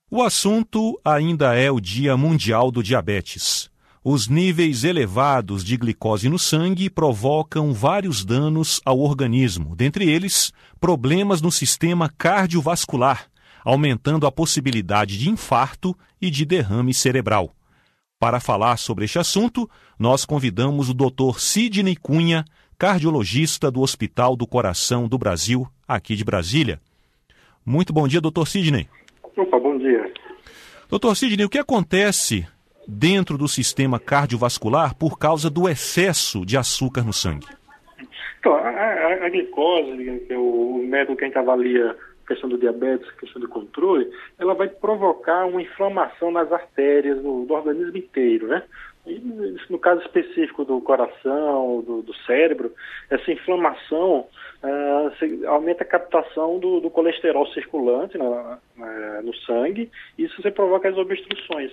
O assunto ainda é o Dia Mundial do Diabetes. Os níveis elevados de glicose no sangue provocam vários danos ao organismo, dentre eles, problemas no sistema cardiovascular, aumentando a possibilidade de infarto e de derrame cerebral. Para falar sobre este assunto, nós convidamos o Dr. Sidney Cunha, cardiologista do Hospital do Coração do Brasil, aqui de Brasília. Muito bom dia, Dr. Sidney. Opa, bom dia. Dr. Sidney, o que acontece dentro do sistema cardiovascular por causa do excesso de açúcar no sangue? Então, a glicose, que é o método que a gente avalia a questão do diabetes, a questão do controle, ela vai provocar uma inflamação nas artérias do organismo inteiro, né? E, no caso específico do coração, do cérebro, essa inflamação aumenta a captação do colesterol circulante no sangue, e isso você provoca as obstruções.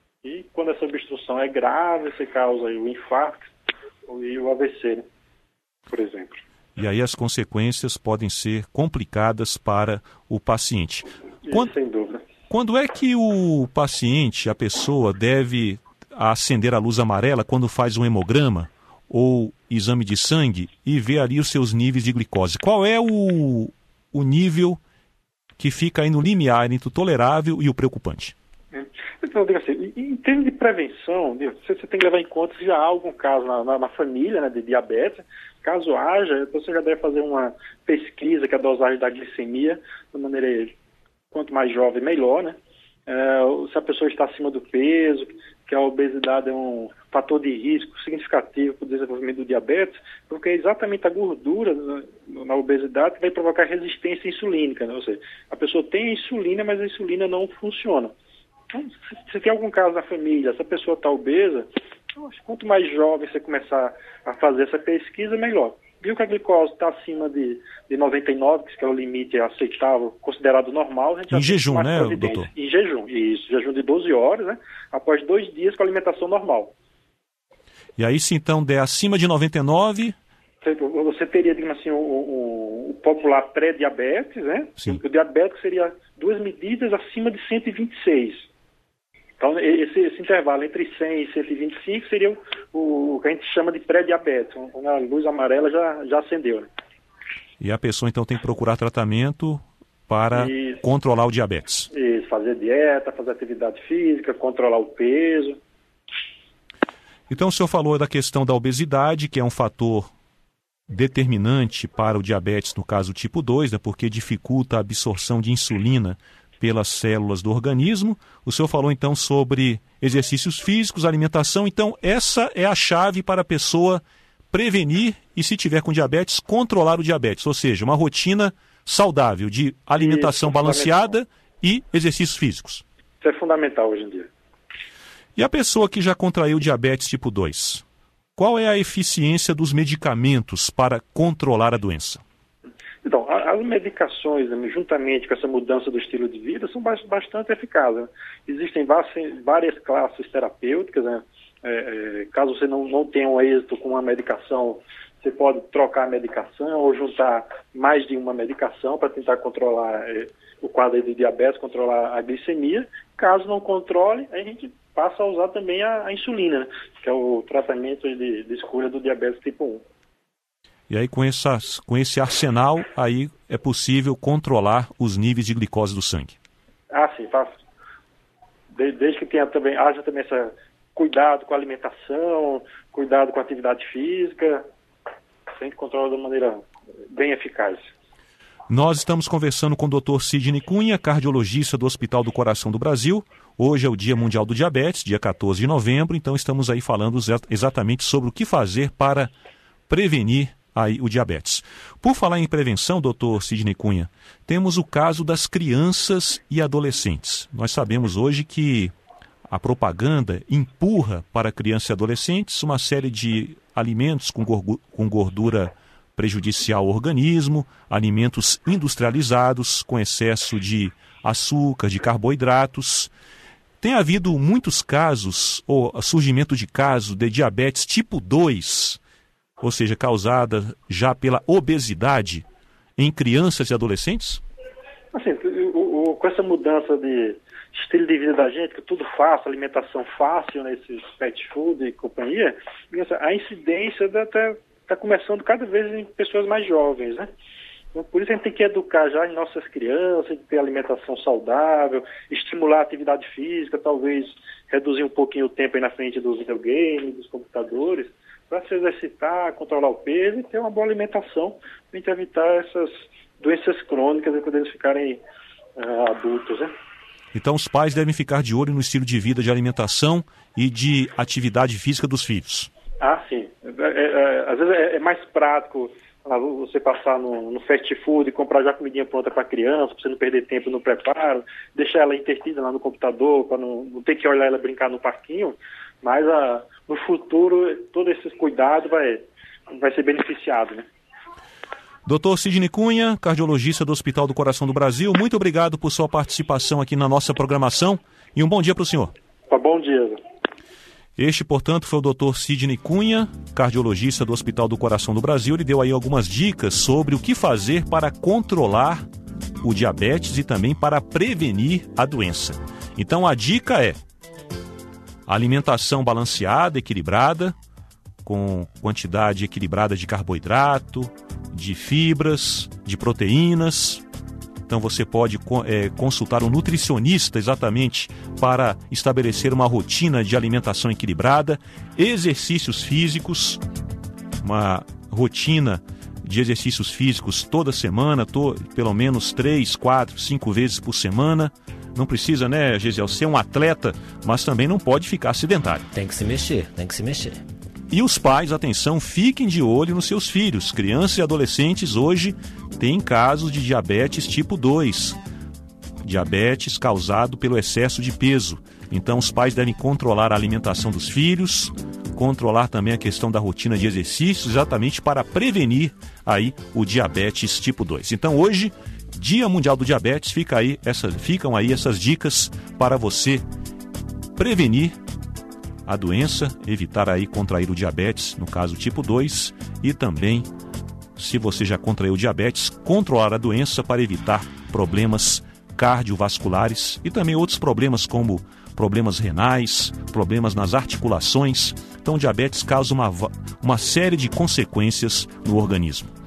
E quando essa obstrução é grave, você causa o infarto e o AVC, né? Por exemplo. E aí as consequências podem ser complicadas para o paciente. Sem dúvida. Quando é que o paciente, a pessoa, deve acender a luz amarela quando faz um hemograma ou exame de sangue e vê ali os seus níveis de glicose? Qual é o nível que fica aí no limiar entre o tolerável e o preocupante? Então, assim, em termos de prevenção, você tem que levar em conta se já há algum caso na família, né, de diabetes. Caso haja, você já deve fazer uma pesquisa, que é a dosagem da glicemia, de maneira, quanto mais jovem, melhor, né? Se a pessoa está acima do peso, que a obesidade é um fator de risco significativo para o desenvolvimento do diabetes, porque é exatamente a gordura na obesidade que vai provocar resistência insulínica, né? Ou seja, a pessoa tem a insulina, mas a insulina não funciona. Então, se tem algum caso na família, essa pessoa está obesa, quanto mais jovem você começar a fazer essa pesquisa, melhor. Viu que a glicose está acima de 99, que é o limite aceitável, considerado normal. A gente em jejum, né, doutor? Em jejum, isso. Jejum de 12 horas, né? Após 2 dias com alimentação normal. E aí, se então der acima de 99... Você teria, digamos assim, o popular pré-diabetes, né? Sim. O diabético seria 2 medidas acima de 126. Então, esse intervalo entre 100 e 125 seria o que a gente chama de pré-diabetes. Quando a luz amarela já acendeu, né? E a pessoa, então, tem que procurar tratamento para controlar o diabetes. Isso, fazer dieta, fazer atividade física, controlar o peso. Então, o senhor falou da questão da obesidade, que é um fator determinante para o diabetes, no caso tipo 2, né, porque dificulta a absorção de insulina pelas células do organismo. O senhor falou então sobre exercícios físicos, alimentação. Então essa é a chave para a pessoa prevenir e, se tiver com diabetes, controlar o diabetes. Ou seja, uma rotina saudável de alimentação balanceada e exercícios físicos. Isso é fundamental hoje em dia. E a pessoa que já contraiu diabetes tipo 2? Qual é a eficiência dos medicamentos para controlar a doença? Então, as medicações, juntamente com essa mudança do estilo de vida, são bastante eficazes, né? Existem várias classes terapêuticas, né? Caso você não tenha um êxito com uma medicação, você pode trocar a medicação ou juntar mais de uma medicação para tentar controlar o quadro de diabetes, controlar a glicemia. Caso não controle, a gente passa a usar também a insulina, né? Que é o tratamento de escolha do diabetes tipo 1. E aí, com esse arsenal, aí é possível controlar os níveis de glicose do sangue. Sim, tá. Desde que haja também esse cuidado com a alimentação, cuidado com a atividade física, sempre controla de uma maneira bem eficaz. Nós estamos conversando com o Dr. Sidney Cunha, cardiologista do Hospital do Coração do Brasil. Hoje é o Dia Mundial do Diabetes, dia 14 de novembro, então estamos aí falando exatamente sobre o que fazer para prevenir aí o diabetes. Por falar em prevenção, doutor Sidney Cunha, temos o caso das crianças e adolescentes. Nós sabemos hoje que a propaganda empurra para crianças e adolescentes uma série de alimentos com gordura prejudicial ao organismo, alimentos industrializados com excesso de açúcar, de carboidratos. Tem havido muitos casos, ou surgimento de casos de diabetes tipo 2, ou seja, causada já pela obesidade em crianças e adolescentes? Assim, com essa mudança de estilo de vida da gente, que tudo fácil, alimentação fácil nesses pet food e companhia, a incidência está começando cada vez em pessoas mais jovens, né? Então, por isso a gente tem que educar já em nossas crianças, ter alimentação saudável, estimular a atividade física, talvez reduzir um pouquinho o tempo aí na frente dos videogames, dos computadores, para se exercitar, controlar o peso e ter uma boa alimentação, para a gente evitar essas doenças crônicas quando eles ficarem adultos, né? Então os pais devem ficar de olho no estilo de vida, de alimentação e de atividade física dos filhos. Ah, sim. Às vezes é mais prático você passar no fast food e comprar já comidinha pronta para a criança, para você não perder tempo no preparo, deixar ela entretida lá no computador, para não ter que olhar ela brincar no parquinho, mas no futuro todo esse cuidado vai ser beneficiado, né? Dr. Sidney Cunha, cardiologista do Hospital do Coração do Brasil, muito obrigado por sua participação aqui na nossa programação e um bom dia para o senhor. Bom dia. Este, portanto, foi o Dr. Sidney Cunha, cardiologista do Hospital do Coração do Brasil. Ele deu aí algumas dicas sobre o que fazer para controlar o diabetes e também para prevenir a doença. Então a dica é alimentação balanceada, equilibrada, com quantidade equilibrada de carboidrato, de fibras, de proteínas. Então você pode consultar um nutricionista exatamente para estabelecer uma rotina de alimentação equilibrada, exercícios físicos, uma rotina de exercícios físicos toda semana, pelo menos 3, 4, 5 vezes por semana. Não precisa, né, Gesiel, ser um atleta, mas também não pode ficar sedentário. Tem que se mexer. E os pais, atenção, fiquem de olho nos seus filhos. Crianças e adolescentes hoje têm casos de diabetes tipo 2. Diabetes causado pelo excesso de peso. Então os pais devem controlar a alimentação dos filhos, controlar também a questão da rotina de exercícios, exatamente para prevenir aí o diabetes tipo 2. Então hoje, Dia Mundial do Diabetes, ficam aí essas dicas para você prevenir a doença, evitar aí contrair o diabetes, no caso tipo 2, e também, se você já contraiu diabetes, controlar a doença para evitar problemas cardiovasculares e também outros problemas como problemas renais, problemas nas articulações. Então o diabetes causa uma série de consequências no organismo.